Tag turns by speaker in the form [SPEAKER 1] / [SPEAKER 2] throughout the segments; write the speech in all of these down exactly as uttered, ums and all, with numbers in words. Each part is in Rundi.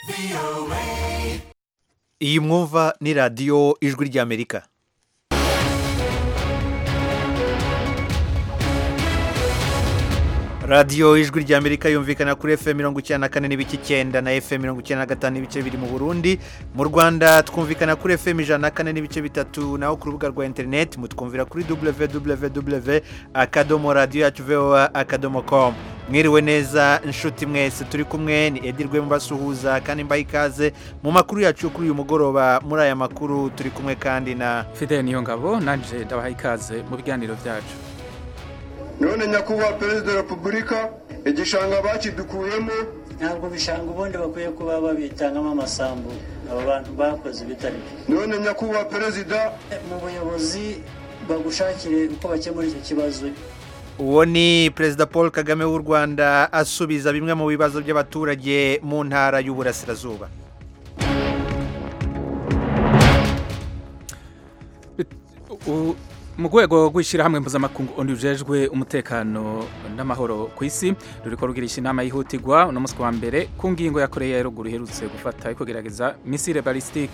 [SPEAKER 1] iyi mwumva ni radiyo ijwi ry'amerika. radiyo ijwi ry'amerika yumvikana kuri efu emu mirongo icyenda na kane n'ibice icyenda na efu emu mirongo icyenda na gatanu n'ibice biri mu burundi. Mu rwanda twumvikana kuri efu emu ijana na kane n'ibice bitatu, naho ku rubuga rwa interineti mutwumvira kuri daburiyu daburiyu daburiyu akadomo radiyo yacu voa akadomo komu. Mwiriwe neza inshuti mwese, turi kumwe ni Edirwe mubasuhuza kandi mbaye ikaze mu makuru yacu kuri uyu mugoroba. Muri aya makuru turi kumwe kandi na
[SPEAKER 2] Fidel Niyongabo, nanje ndabaha ikaze mu biganiro byacu.
[SPEAKER 3] None nyakubahwa Perezida wa Repubulika, igishanga bakidukuyemo
[SPEAKER 4] ntabwo bishanga ubundi bakwiye kuba babitangamo amasambu abo bantu bakoze bitari.
[SPEAKER 3] None nyakubahwa Perezida,
[SPEAKER 4] mu buyobozi bagushakire uko bakemura icyo kibazo.
[SPEAKER 1] Uwo ni Perezida Paul Kagame w'u Rwanda asubiza bimwe mu bibazo by'abaturage mu ntara y'Uburasirazuba.
[SPEAKER 2] Mu rwego rw'ishyirahamwe mpuzamakungu ONU rujejwe umutekano n'amahoro ku isi ruriko rugirisha inama yihutirwa uno munsi wa mbere ku ngingo ya Korea ya ruguru iherutse gufata ariko gerageza misile ballistique.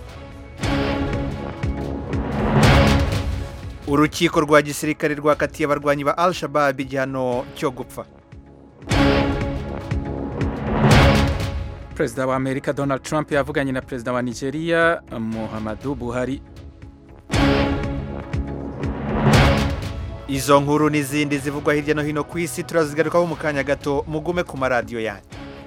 [SPEAKER 1] Urukiko rwa gisirikare rwakatiye abarwanyi ba Al-Shabaab igihano cyo gupfa.
[SPEAKER 2] Perezida wa Amerika Donald Trump yavuganye na Perezida wa Nigeria Muhammadu Buhari.
[SPEAKER 1] Izo nkuru n'izindi zivugwa hirya no hino ku isi turazigarukaho mu kanya gato, mugume ku maradiyo yanyu.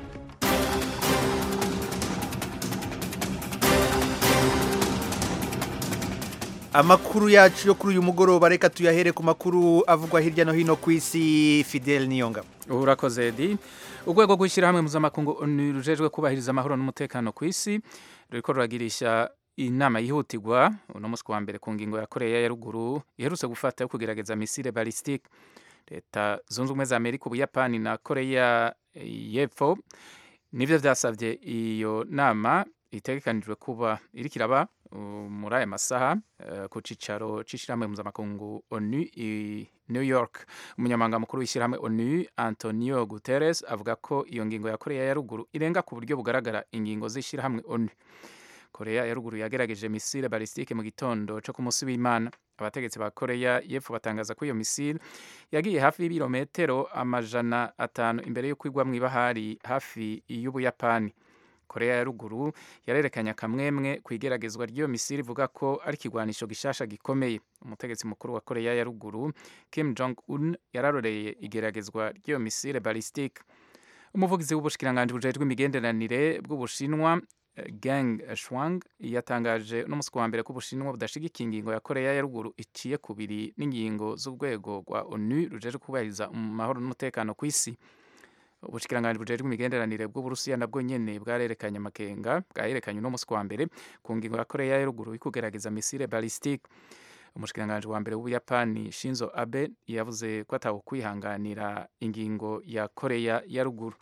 [SPEAKER 1] Amakuru yacu yo kuri uyu mugoroba reka tuyahere ku makuru avugwa hirya no hino ku isi. Fidel Niyongabo.
[SPEAKER 2] Urakoze Edi. Urwego rw'ishyirahamwe mpuzamakungu ONU rujejwe kubahiriza amahoro n'umutekano ku isi ruriko ruragirisha inama yihutirwa uno munsi wa mbere ku ngingo ya Korea ya ruguru iherutse gufata yo kugerageza misile ballistique. Leta zunze ubumwe za Amerika, Ubuyapani na Korea y'Epfo nivyo vyasavye iyo nama itegekanijwe kuba iriko iraba muri aya masaha uh, ku cicaro c'ishyirahamwe mpuzamakungu ONU i New York. Umunyamabanga mukuru w'ishyirahamwe ONU Antonio Guterres avuga ko iyo ngingo ya Korea ya ruguru irenga ku buryo bugaragara ingingo z'ishyirahamwe ONU. Korea ya ruguru yagerageje misile ballistique mu gitondo cyo ku munsi w'Imana. Abategetsi ba Korea y'Epfo batangaza ko iyo misile yagiye hafi y'ibirometero amajana atanu imbere yo kwigwa mu ibahari hafi y'Ubuyapani. Korea ya ruguru yarerekanye akamwemwe ku igeragezwa ry'iyo misile ivuga ko ari ikigwanisho gishasha gikomeye. Umutegetsi mukuru wa Korea ya ruguru Kim Jong Un yararoreye igeragezwa ry'iyo misile ballistique. Umuvugizi w'ubushikiranganje bujejwe imigenderanire bw'Ubushinwa Geng Shuang yatangaje no musi wa mbere ko Ubushinwa budashigikiye ingingo ya Korea ya ruguru iciye kubiri n'ingingo z'urwego rwa ONU rujeje kubahiriza amahoro n'umutekano ku isi. Ubushikiranganje bujejwe imigenderanire bw'Uburusiya nabwo nyene bwarerekanye amakenga bwayerekanye no musi wa mbere ku ngingo ya Korea ya ruguru ikugerageza misile ballistique. Umushikiranganje wa mbere w'Ubuyapani Shinzo Abe yavuze ko atawo kwihanganira ingingo ya Korea ya ruguru.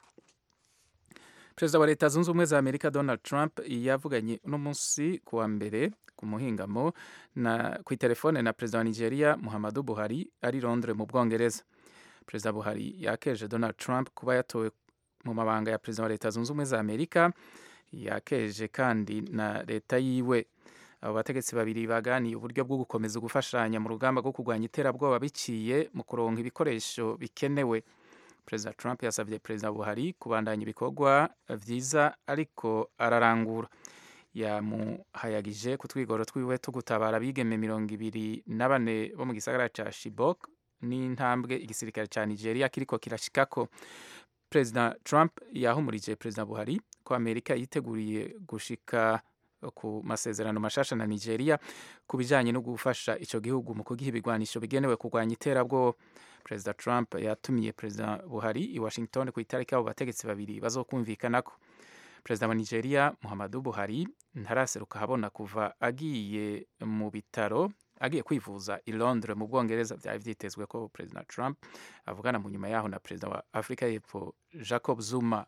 [SPEAKER 2] Perezida wa Leta zunze ubumwe za Amerika Donald Trump yavuganye uno munsi ku wa mbere ku muhingamo na ku telefone na Perezida wa Nigeria Muhammadu Buhari ari Londres mu Bwongereza. Perezida Buhari yakeje Donald Trump kuba yatowe mu mabanga ya Perezida wa Leta zunze ubumwe za Amerika, yakeje kandi na leta yiwe. Abo bategetsi babiri baganiye uburyo bwo gukomeza gufashanya mu rugamba rwo kurwanya iterabwoba biciye mu kuronka ibikoresho bikenewe. Perezida Trump yasabye Perezida Buhari kubandanya ibikorwa vyiza ariko ararangura. Yamuhayagije ku twigoro twiwe two gutabara abigeme mirongo ibiri na bane bo mu gisagara ca Chibok n'intambwe igisirikare ca Nigeria kiriko kirashikako. Perezida Trump yahumurije Perezida Buhari ko Amerika yiteguriye gushika ku masezerano mashasha na Nigeria ku bijanye no gufasha ico gihugu mu kugiha ibigwanisho bigenewe kurwanya iterabwoba. Perezida Trump yatumiye Perezida Buhari i Washington ku itariki abo bategetsi babiri bazokumvikanako. Perezida wa Nigeria Muhammadu Buhari ntaraseruka habona kuva agiye mu bitaro agiye kwivuza i Londres mu Bwongereza. Byari vyitezwe ko Perezida Trump avugana mu nyuma yaho na Perezida wa Afrika y'Epfo Jacob Zuma.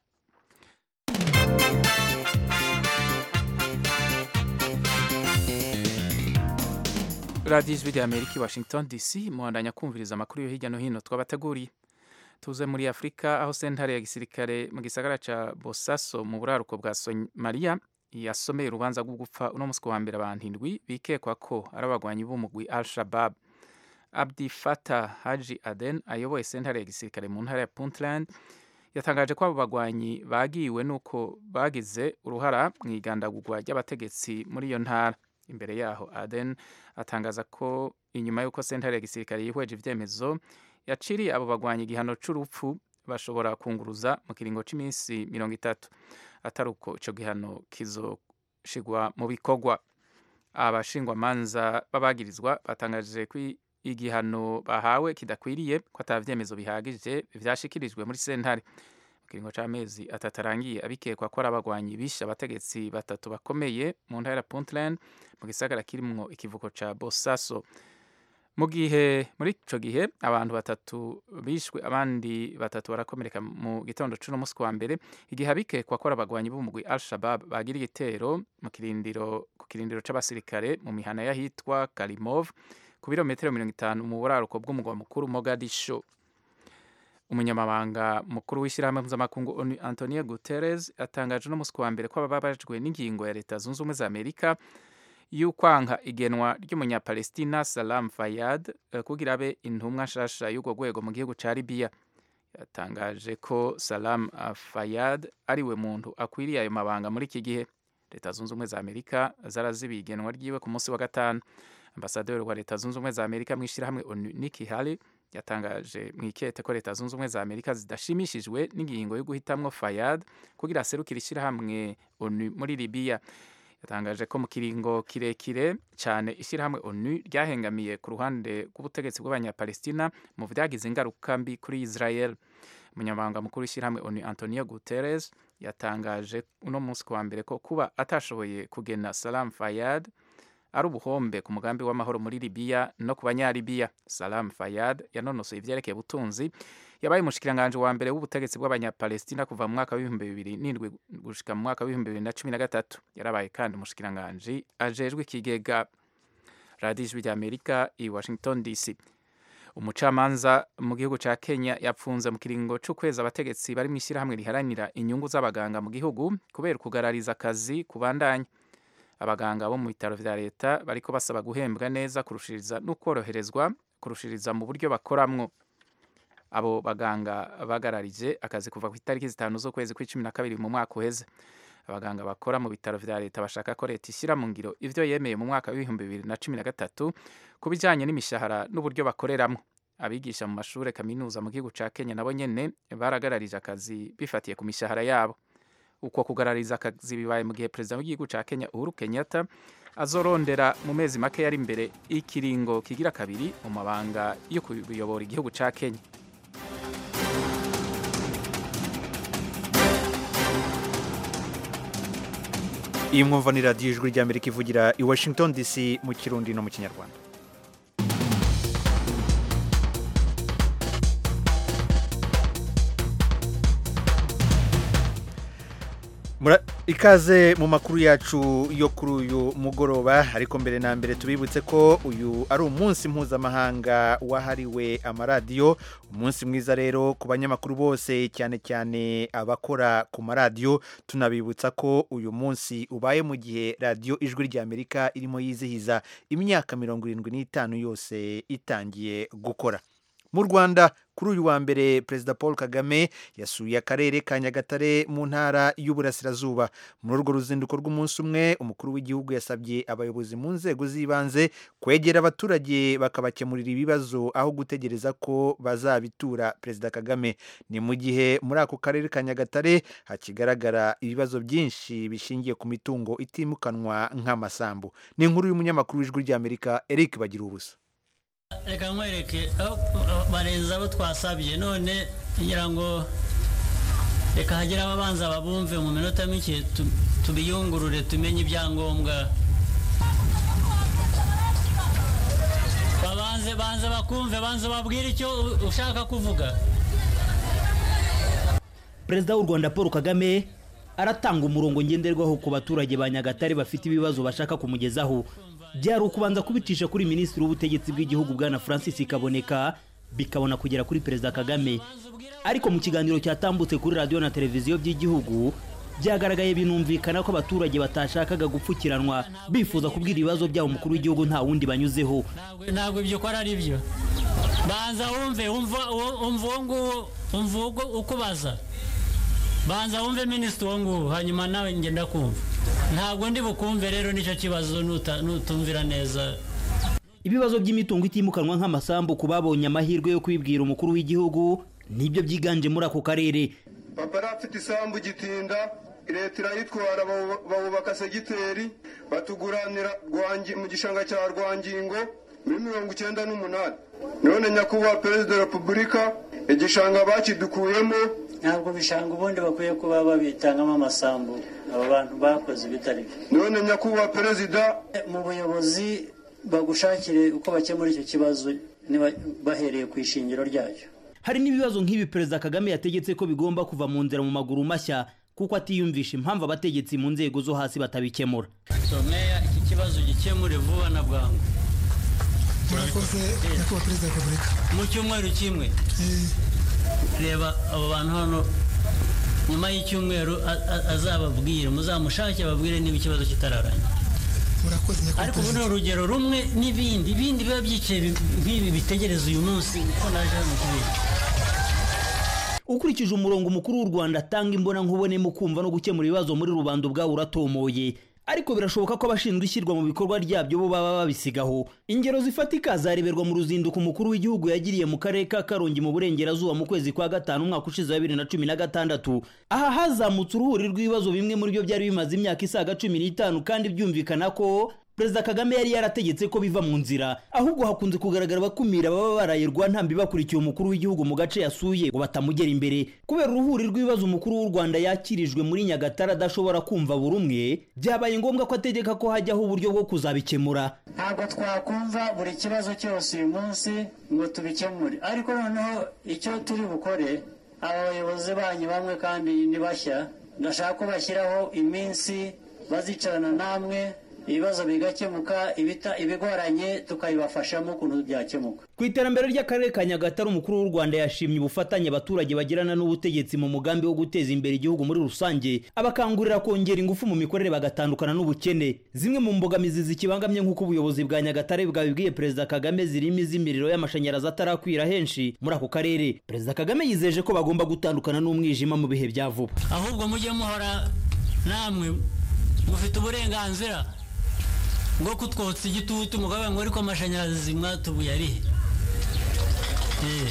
[SPEAKER 2] Radio Ijwi ry'Amerika, Washington D C, muhandanya kumviriza amakuru yo hirya no hino twabateguriye. tuze muri Afrika aho sentare ya gisirikare mu gisagara ca Bosaso mu buraruko bwa Somalia yasomeye urubanza rwo gupfa uno musi wa mbere abantu indwi bikekwa ko ari abagwanyi b'umugwi Al-Shabaab. Abdi Fattah Haji Aden ayoboye sentare ya gisirikare mu ntara ya Puntland yatangaje ko abo bagwanyi bagiwe nuko bagize uruhara mu igandagurwa ry'abategetsi muri iyo ntara. Imbere yaho Aden atangaza ko inyuma y'uko sentare ya gisirikare yihweje ivyemezo yaciriye abo bagwanyi igihano c'urupfu bashobora kunguruza mu kiringo c'iminsi mirongo itatu. Atari uko ico gihano kizoshigwa mu bikorwa. Abashingwamanza babagirizwa batangaje ko igihano bahawe kidakwiriye ko atavyemezo bihagije vyashikirijwe muri sentare. Mu kiringo c'amezi atatu arangiye abikekwa ko ari abagwanyi bishe abategetsi batatu bakomeye mu ntara ya Puntland mu gisagara kirimwo ikivuko ca Bosaso. Mu gihe muri ico gihe abantu batatu bishwe abandi batatu barakomereka mu gitondo c'uno musi wa mbere igihe abikekwa ko ari abagwanyi b'umugwi Al-Shabaab bagira igitero mu kirindiro ku kirindiro c'abasirikare mu mihana yahitwa Karimov ku birometero mirongo itanu mu buraruko bw'umugwa mukuru Mogadishu. Umunyamabanga mukuru w'ishyirahamwe mpuzamakungu ONU Antonio Guterres atangaje uno musi wa mbere ko ababajwe n'ingingo ya Leta Zunze Ubumwe za Amerika y'ukwanka igenwa ry'umunyapalestina Salam Fayyad kugira abe intumwa nshasha y'urwo rwego mu gihugu ca Libya. Yatangaje ko Salam Fayyad ariwe muntu akwiriye ayo mabanga muri iki gihe. Leta Zunze Ubumwe za Amerika zarazibiye igenwa ryiwe ku munsi wa gatanu. Ambasaderi wa Leta Zunze Ubumwe za Amerika mu ishyirahamwe ONU Nikki Haley yatangaje mu ikete ko Leta Zunze Ubumwe za Amerika zidashimishijwe n'ingingo yo guhitamwo Fayyad kugira aserukire ishyirahamwe ONU muri Libya. Yatangaje ko mu kiringo kirekire cyane ishyirahamwe ONU ryahengamiye ku ruhande rw'ubutegetsi bw'abanyapalestina mu vyagize ingaruka mbi kuri Israel. Umunyamabanga mukuru w'ishyirahamwe ONU Antonio Guterres yatangaje uno munsi wa mbere ko kuba atashoboye kugena Salam Fayyad ari ubuhombe ku mugambi w'amahoro muri Libya no ku banyalibiya. Salam Fayyad yanonosoye ivyerekeye ubutunzi, yabaye umushikiranganje wa mbere w'ubutegetsi bw'abanyapalestina kuva mu mwaka w'ibihumbi bibiri n'indwi gushika mu mwaka w'ibihumbi bibiri na cumi na gatatu. Yarabaye kandi umushikiranganje ajejwe ikigega. Radio Ijwi ry'Amerika i Washington D C. Umucamanza mu gihugu ca Kenya yapfunze mu kiringo c'ukwezi abategetsi bari mu ishyirahamwe riharanira inyungu z'abaganga mu gihugu kubera kugarariza akazi kubandanya. Abaganga bo mu bitaro vya leta bariko basaba guhembwa neza kurushiriza no koroherezwa kurushiriza mu buryo bakoramwo. Abo baganga bagararije akazi kuva ku itariki zitanu z'ukwezi kw'icumi na kabiri mu mwaka uheze. Abaganga bakora mu bitaro vya leta bashaka ko leta ishyira mu ngiro ivyo yemeye mu mwaka w'ibihumbi bibiri na cumi na gatatu ku bijanye n'imishahara n'uburyo bakoreramwo. Abigisha mu mashure kaminuza mu gihugu ca Kenya nabo nyene baragararije akazi bifatiye ku mishahara yabo. Uko kugarariza akazi bibaye mu gihe perezida w'igihugu ca Kenya Uhuru Kenyatta azorondera mu mezi make yari imbere ikiringo kigira kabiri mu mabanga yo kuyobora igihugu ca Kenya.
[SPEAKER 1] Iyi mwumva ni radiyo Ijwi ry'Amerika ivugira i Washington D C mu Kirundi no mu Kinyarwanda. Ikaze mu makuru yacu yo kuri uyu mugoroba, ariko mbere na mbere tubibutse ko uyu ari umunsi mpuzamahanga wahariwe amaradiyo. Umunsi mwiza rero ku banyamakuru bose, cyane cyane abakora ku maradiyo. Tunabibutsa ko uyu munsi ubaye mu gihe radiyo Ijwi ry'Amerika irimo yizihiza imyaka mirongo irindwi n'itanu yose itangiye gukora. Mu Rwanda kuri uyu wa mbere Perezida Paul Kagame yasuye akarere ka Nyagatare mu ntara y'Uburasirazuba. Muri urwo ruzinduko rw'umunsi umwe, umukuru w'igihugu yasabye abayobozi mu nzego z'ibanze kwegera abaturage bakabakemurira ibibazo aho gutegereza ko bazabitura Perezida Kagame. Ni mu gihe muri ako karere ka Nyagatare hakigaragara ibibazo byinshi bishingiye ku mitungo itimukanwa nk'amasambu. Ni inkuru y'umunyamakuru w'Ijwi ry'Amerika Eric Bagirubusa.
[SPEAKER 4] Reka nkwereke barenza abo twasabye, none ngira ngo reka hagira ababanza babumve mu minota mike tubiyungurure tumenye ibyangombwa. Babanze banze bakumve, banze babwire icyo ushaka kuvuga.
[SPEAKER 5] Perezida w'u Rwanda Paul Kagame aratanga umurongo ngenderwaho ku baturage ba Nyagatare bafite ibibazo bashaka kumugezaho. Byari ukubanza kubicisha kuri Minisitiri w'Ubutegetsi bw'igihugu Bwana Francis Kaboneka bikabona kugera kuri Perezida Kagame. Ariko mu kiganiro cyatambutse kuri radio na televiziyo by'igihugu byagaragaye binumvikana ko abaturage batashakaga gupfukiranwa bifuza kubwira ibibazo byabo umukuru w'igihugu nta wundi banyuzeho.
[SPEAKER 4] Ntabwo ibyo ko ari byo. Banza wumve umva umvungu umvugo ukubaza. Banza wumve minisitiri wangu hanyuma nawe ngenda kumva. Ntabwo ndi bukumve rero nicyo kibazo nutumvira neza.
[SPEAKER 5] Ibibazo by'imitungo itimukanwa nk'amasambu kubabonye amahirwe yo kwibwira umukuru w'igihugu nibyo byiganje muri ako karere.
[SPEAKER 3] Papa rafite isambu gitinda leta irayitwara babubaka segiteri batuguranira mu gishanga cya Rwangingo muri mirongo icyenda n'umunani. None nyakubahwa Perezida wa Repubulika igishanga bakidukuyemo.
[SPEAKER 4] Ntabwo bishanga ubundi bakwiye kuba babitangamo amasambu aba bantu bakoze bitari.
[SPEAKER 3] None nyakubahwa Perezida
[SPEAKER 4] mu buyobozi bagushakire uko bakemura icyo kibazo niba bahereye ku ishingiro ryayo.
[SPEAKER 5] Hari n'ibibazo nk'ibi Perezida Kagame yategetse ko bigomba kuva mu nzira mu maguru mashya kuko atiyumvisha impamvu abategetsi mu nzego zo hasi batabikemura.
[SPEAKER 4] So meya iki kibazo gikemure vuba na bwangu.
[SPEAKER 6] Murakoze nyakubahwa Perezida wa Repubulika.
[SPEAKER 4] Mu cyumweru kimwe. Reba abo bantu hano nyuma y'icyumweru azababwira muzamushake ababwire niba ikibazo kitararanye.
[SPEAKER 6] Murakoze nyakubahwa.
[SPEAKER 4] Ariko buno urugero rumwe n'ibindi ibindi biba byicaye nk'ibi bitegereza uyu munsi ko naje mu kubira.
[SPEAKER 5] Ukurikije umurongo mukuru w'u Rwanda atanga imbona nkubone mu kumva no gukemura ibibazo muri rubanda bwa uratomoye. Ariko birashoboka ko abashinzwe ishyirwa mu bikorwa ryabyo bo baba babisigaho. Ingero zifatika zareberwa mu ruzinduko umukuru w'igihugu yagiriye mu karere ka Karongi mu burengerazuba mu kwezi kwa gatanu umwaka ushize wa bibiri na cumi na gatandatu. Aha hazamutse uruhuri rw'ibibazo bimwe muri byo byari bimaze imyaka isaga cumi n'itanu kandi byumvikana ko Perezida Kagame yari yarategetse ko biva mu nzira. Ahubwo hakunze kugaragara bakumira baba barayirwa ntambi bakurikiye umukuru w'igihugu mu gace yasuye ngo batamugera imbere. Kubera uruhuri rw'ibibazo umukuru w'u Rwanda yakirijwe muri Nyagatare adashobora kumva buri umwe, byabaye ngombwa ko ategeka ko hajyaho uburyo bwo kuzabikemura.
[SPEAKER 4] Ntabwo twakumva buri kibazo cyose uyu munsi ngo tubikemure. Ariko noneho icyo turi bukore abayobozi banyu bamwe kandi ni bashya ndashaka ko bashyiraho iminsi bazicarana namwe ibibazo bigakemuka ibita ibigoranye tukabibafashamo kuntu byakemuka.
[SPEAKER 5] Ku iterambere ry'akarere ka Nyagatare umukuru w'u Rwanda yashimye ubufatanye abaturage bagirana n'ubutegetsi mu mugambi wo guteza imbere igihugu muri rusange, abakangurira kongera ingufu mu mikorere bagatandukana n'ubukene. Zimwe mu mbogamizi zikibangamye nk'uko ubuyobozi bwa Nyagatare bwabibwiye Perezida Kagame zirimo iz'imiriro y'amashanyarazi atarakwira henshi muri ako karere. Perezida Kagame yizeje ko bagomba gutandukana n'umwijima mu bihe bya vuba.
[SPEAKER 4] Ahubwo mujye muhora namwe mufite uburenganzira ngo kutwotsa igitutu mugabe ngo ariko amashanyarazi mwatubuye ari eh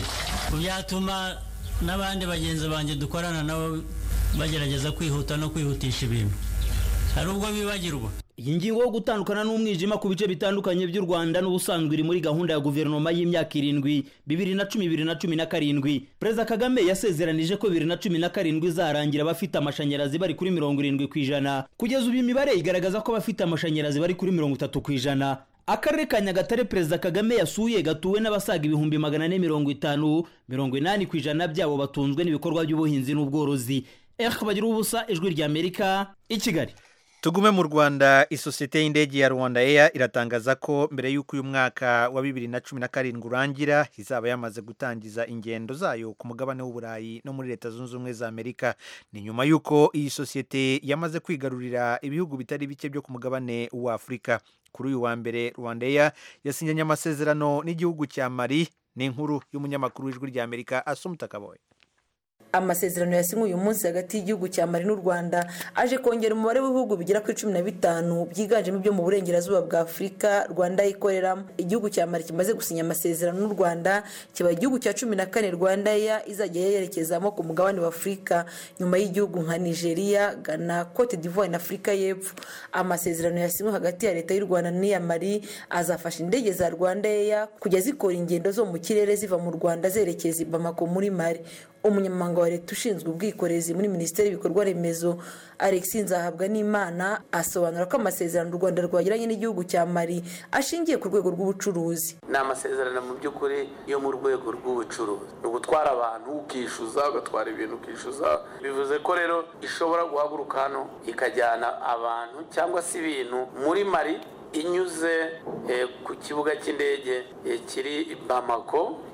[SPEAKER 4] byatuma n'abandi bagenzi banje dukorana nabo bagerageza kwihuta no kwihutisha ibintu hari ubwo bibagirwa.
[SPEAKER 5] Iyi ngingo yo gutandukana n'umwijima ku bice bitandukanye by'u Rwanda n'ubusanzwe iri muri gahunda ya guverinoma y'imyaka irindwi bibiri na cumi bibiri na cumi na karindwi. Perezida Kagame yasezeranije ko bibiri na cumi na karindwi izarangira bafite amashanyarazi bari kuri mirongo irindwi ku ijana. Kugeza ubu imibare igaragaza ko bafite amashanyarazi bari kuri mirongo itatu ku ijana. Akarere ka Nyagatare Perezida Kagame yasuye gatuwe n'abasaga ibihumbi magana ane mirongo itanu, mirongo inani ku ijana byabo batunzwe n'ibikorwa by'ubuhinzi n'ubworozi. Eh bagira ubusa ijwi rya Amerika i Kigali.
[SPEAKER 1] Tugume mu Rwanda, isosiyete y'indege ya Rwanda Air iratangaza ko mbere y'uko uyu mwaka wa bibiri na cumi na karindwi urangira izaba yamaze gutangiza ingendo zayo ku mugabane w'Uburayi no muri Leta Zunze Ubumwe za Amerika. Ni nyuma y'uko iyi sosiyete yamaze kwigarurira ibihugu bitari bike byo ku mugabane wa Afurika. Kuri uyu wa mbere Rwanda Air yasinyanye amasezerano n'igihugu cya Mali. Ni inkuru y'umunyamakuru w'ijwi rya Amerika Asumta Kaboye.
[SPEAKER 7] Amasezerano yasinywe uyu munsi hagati y'igihugu cya Mali n'u Rwanda aje kongera umubare w'ibihugu bigera kuri cumi na bitanu byiganjemo ibyo mu burengerazuba bwa Afurika Rwanda ikoreramo. Igihugu cya Mali kimaze gusinya amasezerano n'u Rwanda kiba igihugu cya cumi na kane Rwanda Air izajya yerekezamo ku mugabane wa Afurika nyuma y'igihugu nka Nigeria, Ghana, Cote d'Ivoire na Afurika y'Epfo. Amasezerano yasinywe hagati ya Leta y'u Rwanda n'iya Mali azafasha indege za Rwanda Air kujya zikora ingendo zo mu kirere ziva mu Rwanda zerekeza i Bamako muri Mali. Umunyamabanga wa Leta ushinzwe ubwikorezi muri Minisiteri y'Ibikorwa Remezo Alex Nzahabwa n'Imana asobanura ko amasezerano u Rwanda rwagiranye n'igihugu cya Mali ashingiye ku rwego rw'ubucuruzi.
[SPEAKER 8] Ni amasezerano mu by'ukuri yo mu rwego rw'ubucuruzi, ni ugutwara abantu ukishyuza ugatwara ibintu ukishyuza. Bivuze ko rero ishobora guhaguruka hano ikajyana abantu cyangwa se ibintu muri Mali inyuze eh, ku kibuga cy'indege eh, kiri Bamako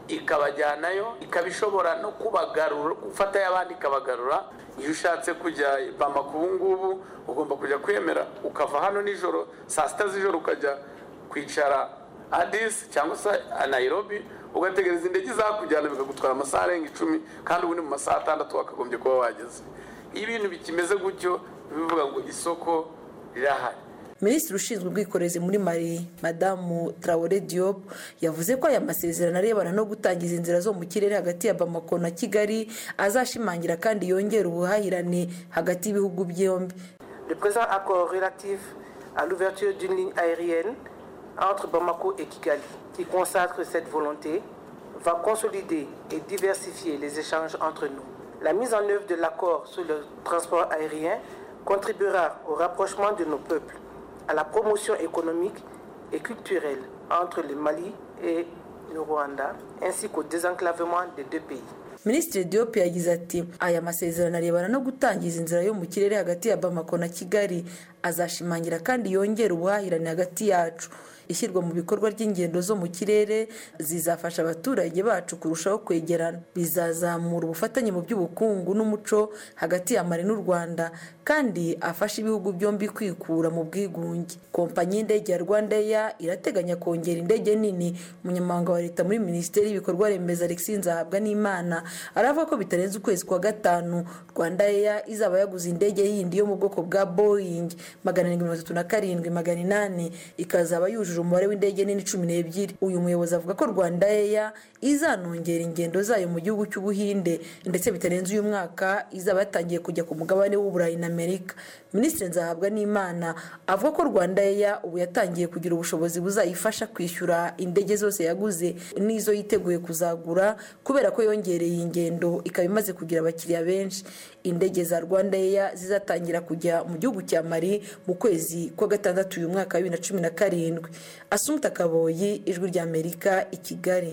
[SPEAKER 8] ikabajyanayo, ikabishobora no kubagarura, gufata y'abandi ikabagarura. Iyo ushatse kujya Bamako ubu ngubu ugomba kujya kwemera ukava hano nijoro saa sita z'ijoro ukajya kwicara Addis cyangwa se Nairobi, ugategereza indege zakujyana bikagutwara amasaha arenga icumi, kandi ubu ni mu masaha atandatu wakagombye kuba wageze. Ibintu bikimeze gutyo bivuga ngo isoko rirahari.
[SPEAKER 7] Minisitiri ushinzwe ubwikorezi muri Mali Madamu Traoré Diop yavuze ko aya masezerano arebana no gutangiza inzira zo mu kirere hagati ya Bamako na Kigali azashimangira kandi yongera ubuhahirane hagati y'ibihugu byombi.
[SPEAKER 9] Le présent accord relatif à l'ouverture d'une ligne aérienne entre Bamako et Kigali, qui consacre cette volonté, va consolider et diversifier les échanges entre nous. La mise en œuvre de l'accord sur le transport aérien contribuera au rapprochement de nos peuples, à la promotion économique et culturelle entre le Mali et le Rwanda, ainsi qu'au désenclavement des deux pays.
[SPEAKER 7] Minisitiri Diop yagize ati aya masezerano arebana no gutangiza inzira yo mu kirere hagati ya Bamako na Kigali azashimangira kandi yongera ubuhahirane hagati yacu. Ishyirwa mu bikorwa ry'ingendo zo mu kirere zizafasha abaturage bacu kurushaho kwegerana, bizazamura ubufatanye mu by'ubukungu n'umuco hagati ya Mali n'u Rwanda, kandi afasha ibihugu byombi kwikura mu bwigunge. Kompanyi y'indege ya Rwandair irateganya kongera indege nini. Umunyamabanga wa leta muri Minisiteri y'Ibikorwa Remezo Alexis Nzahabwanimana aravuga ko bitarenze ukwezi kwa gatanu Rwandair izaba yaguze indege yindi yo mu bwoko bwa Boeing magana arindwi mirongo itatu na karindwi magana inani, ikazaba yujuje umubare w'indege nini cumi n'ebyiri. Uyu muyobozi avuga ko Rwandair izanongera ingendo zayo mu gihugu cy'Ubuhinde, ndetse bitarenze uyu mwaka izaba yatangiye kujya ku mugabane w'Uburayi na Amerika. Minisitiri Nzahabwanimana avuga ko Rwandair ubu yatangiye kugira ubushobozi buzayifasha kwishyura indege zose yaguze n'izo yiteguye kuzagura, kubera ko yongereye ingendo ikaba imaze kugira abakiriya benshi. Indege za Rwandair zizatangira kujya mu gihugu cya Mali mu kwezi kwa gatandatu uyu mwaka wa bibiri na cumi na karindwi. Asumta Kaboyi, Ijwi rya Amerika, i Kigali.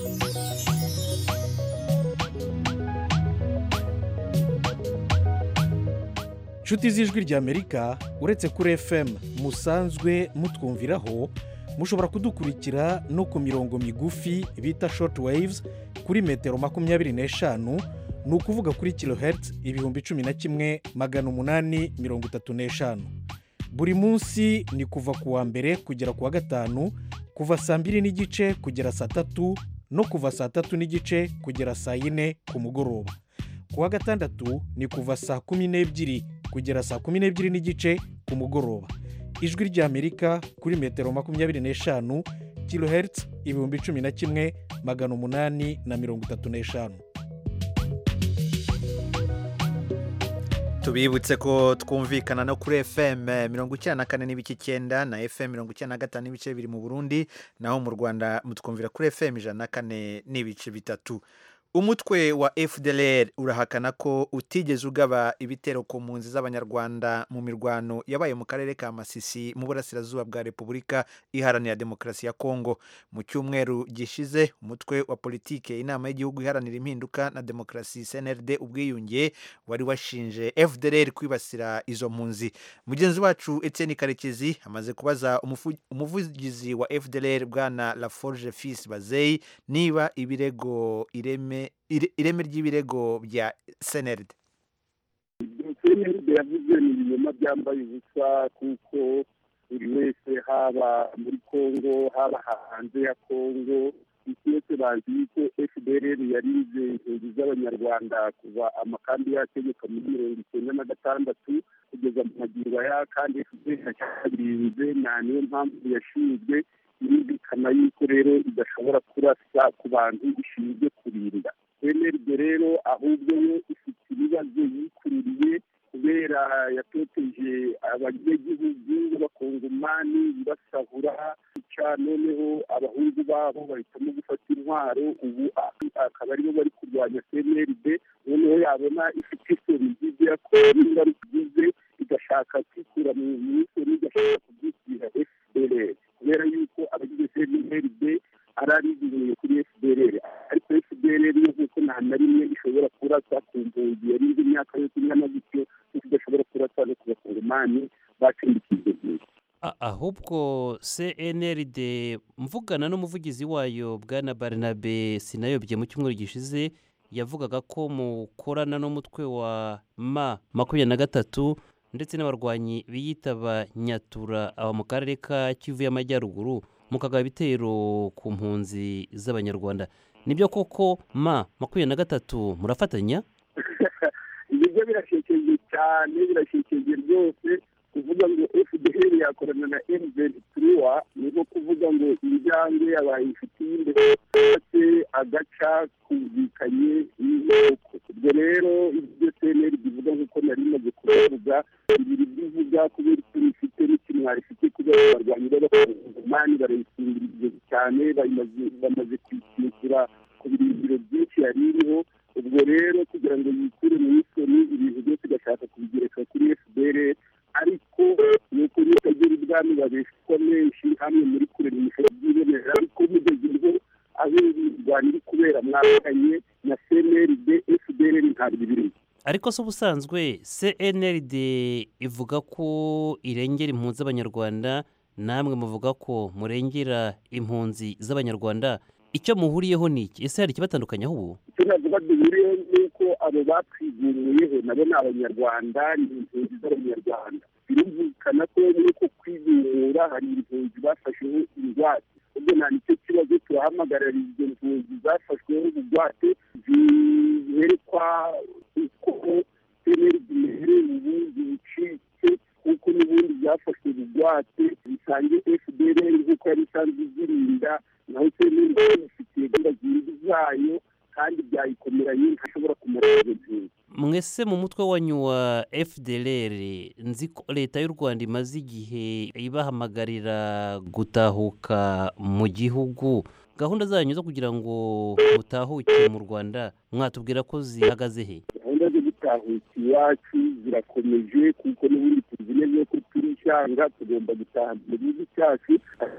[SPEAKER 10] Nshuti z'Ijwi rya Amerika, uretse kuri F M musanzwe mutwumviraho, mushobora kudukurikira no ku mirongo migufi bita short waves kuri metero makumyabiri n'eshanu, ni ukuvuga kuri kilohertz ibihumbi cumi na kimwe magana umunani mirongo itatu n'eshanu. Buri munsi ni kuva ku wa mbere kugera ku wa gatanu, kuva saa mbiri n'igice kugera saa tatu, no kuva saa tatu n'igice kugera saa yine ku mugoroba. Ku wa gatandatu ni kuva saa kumi n'ebyiri kugera saa kumi n'ebyiri n'igice ku mugoroba. Ijwi rya Amerika kuri metero makumyabiri n'eshanu, kilohertz ibihumbi cumi na kimwe magana umunani na mirongo itatu n'eshanu.
[SPEAKER 1] Tubibutse ko twumvikana no kuri F M mirongo icyenda na kane n'ibice icyenda na F M mirongo icyenda na gatanu n'ibice biri mu Burundi, naho mu Rwanda mutwumvira kuri F M ijana na kane n'ibice bitatu. Umutwe wa F D L R urahakana ko utigeze ugaba ibitero ku mpunzi z'Abanyarwanda mu mirwano yabaye mu karere ka Masisi mu burasirazuba bwa Repubulika Iharanira Demokarasi ya Kongo. Mu cyumweru gishize umutwe wa politike inama y'igihugu iharanira impinduka na demokarasi C N R D ubwiyunge wari washinje F D L R kwibasira izo mpunzi. Mugenzi wacu Etienne Karekezi amaze kubaza umuvugizi wa F D L R bwana Laforge Fils Bazey niba ibirego ireme ireme ry'ibirego bya C N R D.
[SPEAKER 11] C N R D yavuze ni ibinyoma byambaye ubusa, kuko buri wese haba muri Kongo haba hanze ya Kongo twese bazi ko F D L R yarinze impunzi z'Abanyarwanda kuva amakambi yategeka muri mirongo icyenda na gatandatu kugeza mu magirwa ya, kandi F D L R yarinze na niyo mpamvu yashinzwe, irumvikana yuko rero idashobora kurasa ku bantu ishinzwe kurinda. C N R D rero ahubwo yo ifite ibibazo yikururiye kubera yatoteje abanyagihugu b'Abakongomani basahura cyane, noneho abahungu babo bahitamo gufata intwaro, ubu akaba aribo bari kurwanya C N R D. Noneho yabona ifite isoni y'ibyo yakora ingaruka igize, igashaka kwikura mu misoro, igashaka kubyishyira F D L R kubera yuko abagize C N R D ararizingiye kuri F D L R, ariko F D L R yo kuko nta na rimwe ishobora kurasa ku mpunzi yarinze imyaka yose ingana gutyo, idashobora kurasa no ku Bakongomani bacumbikiye igihe.
[SPEAKER 12] ahubwo C N L D mvugana n'umuvugizi wayo bwana Barnabe Sinayobye mu cyumweru gishize yavugaga ko mukorana n'umutwe wa ma makumyabiri na gatatu ndetse n'abarwanyi biyitaba Nyatura aba mu karere ka Kivu y'Amajyaruguru mukagaba ibitero ku mpunzi z'abanyarwanda. Nibyo koko ma makumyabiri na gatatu murafatanya?
[SPEAKER 11] Ibyo birashekeje cyane, birashekeje rwose kuvuga ngo F D L yakorana na M twenty-three niho kuvuga ngo injyange yabaye inshuti y'indetse agaca kumvikanye n'uko. Ubwo rero ibyo C N L bivuga nk'uko nari maze kuvuga ibiri bivuga kubera ko bifite n'ikimwari ifite kubera abarwanyi b'abakongomani barayisingirije cyane bamaze kwishyura ku birindiro byinshi yari iriho. Ubwo rero kugira ngo yikure mu isoni ibintu byose igashaka kubigereka kuri F D L ariko nuko nitagira ibwami babeshwa menshi hamwe muri kure n'imishoro byibonera ariko mugeze ngo aho ibirwanya iri kubera mwakanye na C N L D F D L ntabwo bibiri.
[SPEAKER 12] Ariko se ubusanzwe C N L D ivuga ko irengera impunzi z'abanyarwanda, namwe muvuga ko murengera impunzi z'abanyarwanda. Icyo muhuriyeho ni iki? Ese hari ikibatandukanya ubu?
[SPEAKER 11] Icyo navuga duhuriyeho ni uko abo batwiguriyeho nabo ni abanyarwanda, ni impunzi z'abanyarwanda. Birumvikana ko nuko kwigurira hari impunzi bafasheho ingwate. Ubwo nta nicyo kibazo turahamagarira izo mpunzi zafashweho ubugwate ziherekwa uko seneri zimereye ubundi bucike kuko n'ubundi byafashwe ubugwate bisange F D L nk'uko yari isanzwe izirinda naho seneri ifitiye gahunda zindi zayo kandi byayikomeranye ntashobora kumara izo mpunzi.
[SPEAKER 12] Mwese mu mutwe wanyu wa F D L R nzi ko leta y'u Rwanda imaze igihe ibahamagarira gutahuka mu gihugu. Gahunda zanyu zo kugira ngo mutahuke mu Rwanda mwatubwira ko zihagaze he?
[SPEAKER 11] Gahunda zo gutahuka iwacu zirakomeje kuko n'ubundi tuzi neza ko turi ishyanga tugomba gutaha mu gihugu cyacu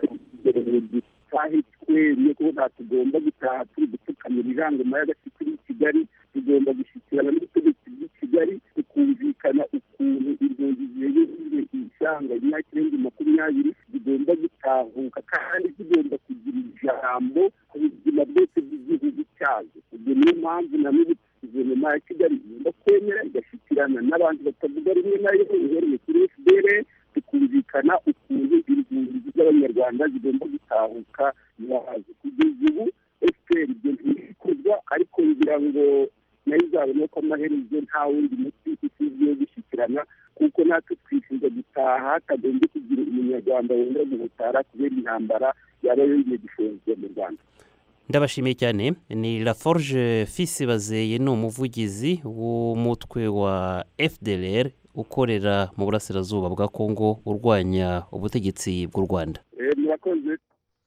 [SPEAKER 11] dutahe twemye ko nta tugomba gutaha turi gupfukamira irangoma y'agati kuri Kigali. Tugomba gushyikirana n'ubutegetsi bw'i Kigali tukumvikana ukuntu impunzi ziherereye ishyanga imyaka irenga makumyabiri zigomba gutahuka kandi zigomba kugira ijambo ku buzima bwose bw'igihugu cyazo. Ubwo niyo mpamvu na n'ubu guverinoma ya Kigali igomba kwemera igashyikirana n'abandi batavuga rimwe nayo uhereye kuri F D L tukumvikana ukuntu impunzi z'abanyarwanda zigomba gutahuka iwazo. Kugeza ubu F P R ibyo ntibikorwa ariko ngira ngo nayo izabona ko amaherezo nta wundi muti usibye gushyikirana kuko natwe twifuza gutaha hatagombye kugira umunyarwanda wongera guhutara kubera intambara yaba yongeye gushozwa mu Rwanda.
[SPEAKER 12] Ndabashimiye cyane. Ni Laforge Fils Bazeye ni umuvugizi w'umutwe wa F D L R ukorera mu burasirazuba bwa Kongo urwanya ubutegetsi bw'u Rwanda.
[SPEAKER 11] Eh murakoze.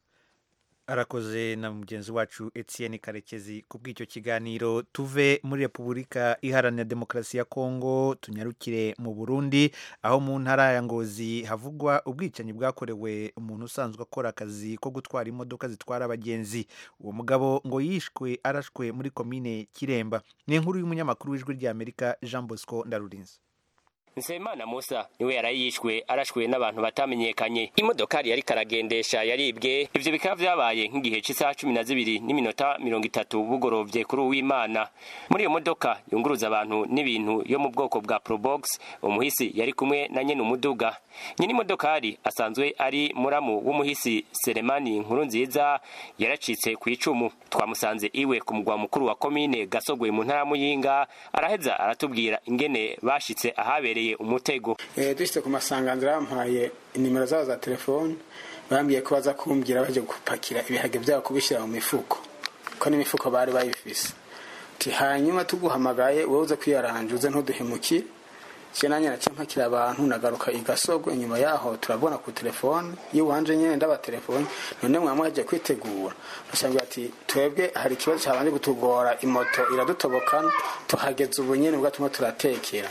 [SPEAKER 1] Arakoze na mugenzi wacu Etienne Karekezi ku bw'icyo kiganiro. Tuve muri Repubulika Iharanira Demokarasi ya Kongo tunyarukire mu Burundi aho mu ntara ya Ngozi havugwa ubwicanyi bwakorewe umuntu usanzwe akora akazi ko gutwara imodoka zitwara abagenzi. Uwo mugabo ngo yishwe arashwe muri komine Kiremba. Ni inkuru y'umunyamakuru w'Ijwi ry'Amerika Jean Bosco Ndarurinze.
[SPEAKER 13] Nsema Musa niwe yarayishwe arashwe n'abantu batamenyekanye. Imodokari yari karagendesha yaribwe. Ivyo bikaba vyabaye nk'igihe cy'isaha cumi na zibiri n'iminota mirongo itatu bugorovye kuri Uwimana. Muri iyo modoka yunguruza abantu n'ibintu yo mu bwoko bwa Probox, umuhisi yari kumwe na nyene umuduga. Nyene imodokari asanzwe ari muramu w'umuhisi Selemani Nkurunziza yaracitse ku icumu. Twamusanze iwe ku mugwa mukuru wa komine Gasogwe mu ntara Muyinga, araheza aratubwira ingene bashitse ahabere umutego.
[SPEAKER 14] Eh dushite ku masanganzira bampaye inimero zabo za telefone bambwiye ko baza kumbwira baje gupakira ibihage byabo kubishira mu mifuko ko n'imifuko bari bayifise. Ti hanyuma tuguhamagaye wowe uza kwiyaranjuze ntuduhemuki cyane nyana cyempakira abantu nagaruka igasogwe inyuma yaho turabona ku telefone yiwanje nyene ndaba telefone none mwamwaje kwitegura bashambye ati twebwe hari kibazo cyabanje gutugora imoto iradutobokana tuhageze ubu nyene ubwo tumwe turatekera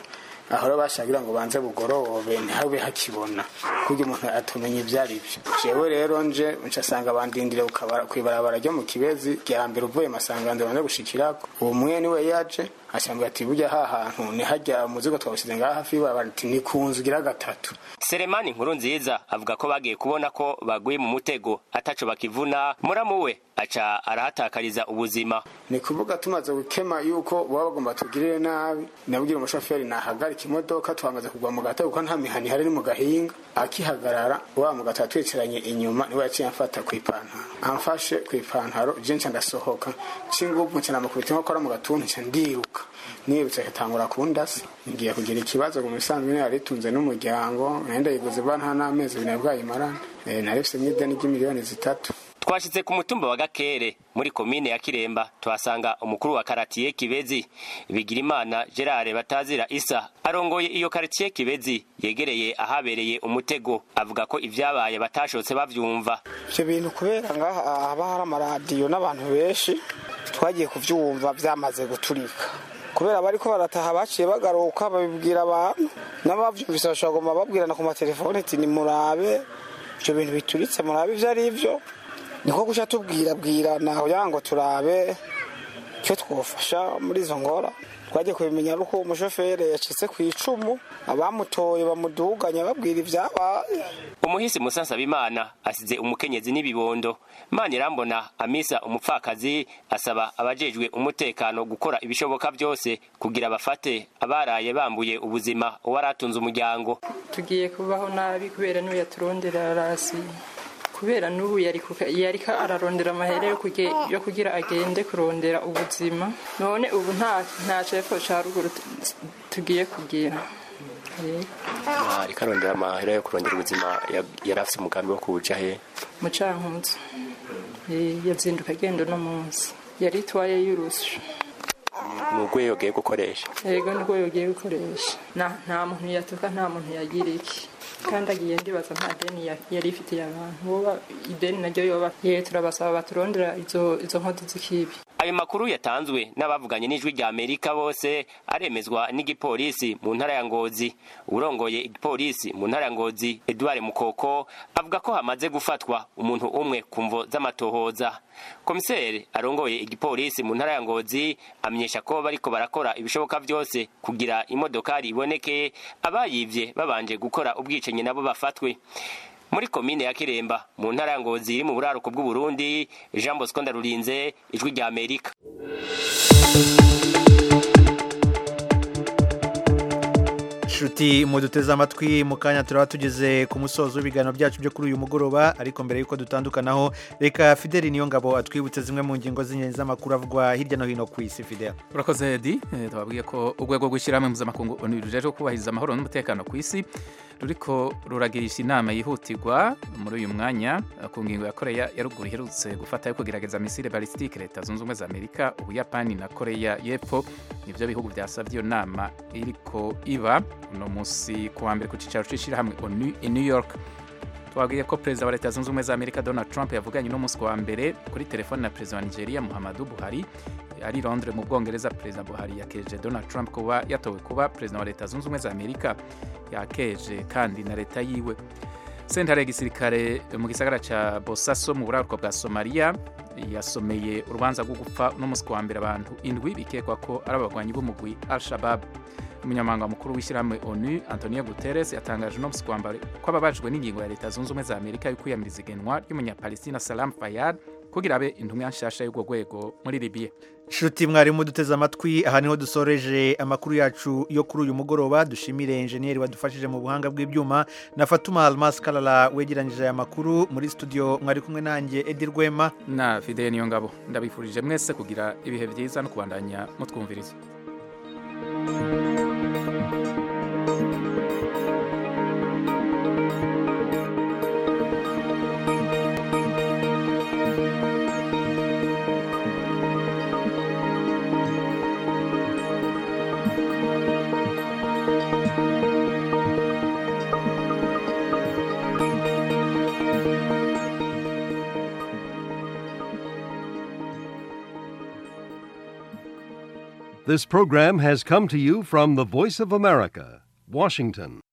[SPEAKER 14] aho rero bashagira ngo banze bugorobe ntihabe hakibona kugira umuntu atumenya ibyo ari byo jewe rero nje ncasanga bandindire kwibarabara ryo mu Kibezi rya mbere uvuye Masangando banze gushikirako uwo mwene we yaje ashambwa ati burya ha hantu ni hajya umuzigo twawusize ngaha hafi babati ni kunzu gira gatatu.
[SPEAKER 13] Selemani Nkuru nziza avuga ko bagiye kubona ko baguye mu mutego ataco bakivuna muramu we aca arahatakariza ubuzima.
[SPEAKER 14] Ni kuvuga tumaze gukema yuko baba bagomba tugirire nabi nabwira umushoferi nahagarika imodoka twamaze kugwa mu gatego ko nta mihani hari mu gahinga akihagarara wa mu gatatu twicaranye inyuma niwe yaciye amfata ku ipantaro amfashe ku ipantaro je nca ndasohoka cingubu nca namukubita nko kora mu gatuntu nca ndiruka nirutse katangura kundasa ngiye kugira ikibazo mu bisanzwe ne aritunze n'umuryango nenda yiguze bana n'amezi binabwaye marana e, narifise n'ideni ry'imiliyoni zitatu.
[SPEAKER 13] Twashitse ku mutumba wa Gakere muri komine ya Kiremba tuhasanga umukuru wa karatiye Kibezi Bigirimana Gerard Batazira Isa arongoye iyo karatiye Kibezi yegereye ahabereye umutego avuga ko ivyabaye batashotse bavyumva.
[SPEAKER 15] Ivyo bintu kubera ngaha haba hari amaradiyo n'abantu benshi twagiye kuvyumva vyamaze guturika kubera bariko barataha baciye bagaruka babibwira abantu n'abavyumvise bashobora babwirana ku matelefone ati ni murabe ivyo bintu bituritse murabe ivyo ari ivyo niko guca tubwira bwirana kugira ngo turabe cyo twofasha muri izo ngora twagiye kubimenya ruko umushoferi yacitse ku icumu abamutoye bamuduganya babwira ivyabaye.
[SPEAKER 13] Umuhisi Musansa Bimana asize umukenyezi n'ibibondo Manirambona Amisa umupfakazi asaba abajejwe umutekano gukora ibishoboka byose kugira bafate abaraye bambuye ubuzima waratunze umuryango.
[SPEAKER 16] Tugiye kubaho nabi kubera niwe yaturondera rasi kubera n'ubu yari yarika ararondera amahere yo kugira agende kurondera ubuzima none ubu nta nta chefo cha ruguru tugiye kugira
[SPEAKER 13] ariko arondera amahere yo kurondera ubuzima yarafise umugambi wo kuja he
[SPEAKER 16] mu Cankuzo yazinduka agenda no munsi yari twaye y'urusho
[SPEAKER 13] nugwe yogiye gukoresha
[SPEAKER 16] yego nugwe yogiye gukoresha na nta muntu yatuka nta muntu yagira iki kandi agiye ndibaza nta deni yari ifitiye abantu woba ideni naryo yoba ye turabasaba baturondera izo izo nkodi zikibi.
[SPEAKER 13] Ayo makuru yatanzwe n'abavuganye n'ijwi rya Amerika bose aremezwa n'igipolisi mu ntara ya Ngozi. Urongoye igipolisi mu ntara ya Ngozi Edouard Mukoko avuga ko hamaze gufatwa umuntu umwe kumvo z'amatohoza. Komiseri arongoye igipolisi mu ntara ya Ngozi amenyesha ko bariko barakora ibishoboka byose kugira imodokari iboneke abayivye babanje gukora ubwicenye nabo bafatwe. Muri komine ya Kiremba mu ntara ya Ngozi iri mu buraruko bw'u Burundi Jean Bosco Ndarurinze ijwi rya Amerika.
[SPEAKER 1] Shuti muduteze amatwi mu kanya turaba tugeze ku musozo w'ibiganiro byacu byo kuri uyu mugoroba ariko mbere yuko dutandukanaho reka Fideli niyo ngabo atwibutse zimwe mu ngingo z'ingenzi z'amakuru avugwa hirya no hino ku isi. Fidel
[SPEAKER 2] urakoze Edi twabwiye ko urwego rw'ishyirahamwe mpuzamakungu rujejwe kubahiriza amahoro n'umutekano ku isi ruriko ruragirisha inama yihutirwa muri uyu mwanya ku ngingo ya Korea ya ruguru iherutse gufata yo kugerageza misile balistike leta zunze ubumwe za Amerika Ubuyapani na Korea y'Epfo nivyo bihugu byasabye iyo nama iriko iba uno musi kuwa mbere ku cicaro c'ishirahamwe ONU i New York. Twabwiye ko perezida wa leta zunze ubumwe za Amerika Donald Trump yavuganye no musi kuwa mbere kuri telefone na perezida wa Nigeria Muhammadu Buhari ari Londres mu Bwongereza. Perezida Buhari yakeje Donald Trump kuba yatowe kuba perezida wa leta zunze ubumwe za Amerika yakeje kandi na leta yiwe. Sentare gisirikare mu gisagara ca Bosaso mu buraruko bwa Somalia yasomeye urubanza rwo gupfa no musi kuwa mbere abantu indwi bikekwa ko ari abagwanyi b'umugwi Al-Shabaab. Umunyamabanga mukuru w'ishyirahamwe ONU Antonio Guterres yatangaje no musi kuwa mbere ko ababajwe n'ingingo ya leta zunze ubumwe za Amerika yo kwiyamiriza igenwa ry'umunyapalestina Salam Fayyad kugira abe intumwa nshasha y'ubwo rwego muri Libya.
[SPEAKER 1] Shuti mwarimu duteze amatwi aha niho dusoreje amakuru yacu yo kuri uyu mugoroba. Dushimire engineer wadufashije mu buhanga bw'ibyuma na Fatuma Almas Kalala wegeranyije aya makuru. Muri studio mwari kumwe nanjye Edi Rwema
[SPEAKER 2] na Fidel Niyongabo. Ndabifurije mwese kugira ibihe byiza no kubandanya mutwumviriza.
[SPEAKER 17] This program has come to you from the Voice of America, Washington.